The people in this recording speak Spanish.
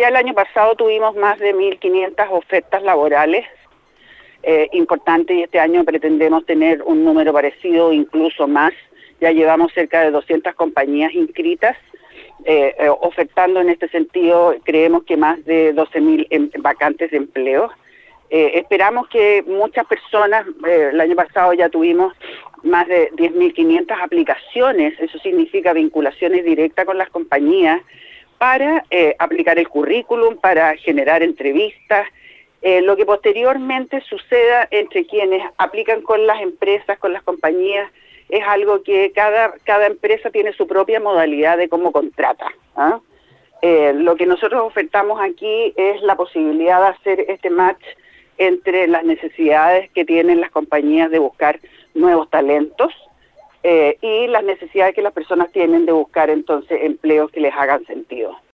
ya el año pasado tuvimos más de 1.500 ofertas laborales importantes, y este año pretendemos tener un número parecido, incluso más. Ya llevamos cerca de 200 compañías inscritas, ofertando en este sentido, creemos que más de 12.000 vacantes de empleo. Esperamos que muchas personas, el año pasado ya tuvimos más de 10.500 aplicaciones, eso significa vinculaciones directas con las compañías, para aplicar el currículum, para generar entrevistas. Lo que posteriormente suceda entre quienes aplican con las empresas, con las compañías, es algo que cada empresa tiene su propia modalidad de cómo contrata, ¿ah? Lo que nosotros ofertamos aquí es la posibilidad de hacer este match entre las necesidades que tienen las compañías de buscar nuevos talentos y las necesidades que las personas tienen de buscar entonces empleos que les hagan sentido.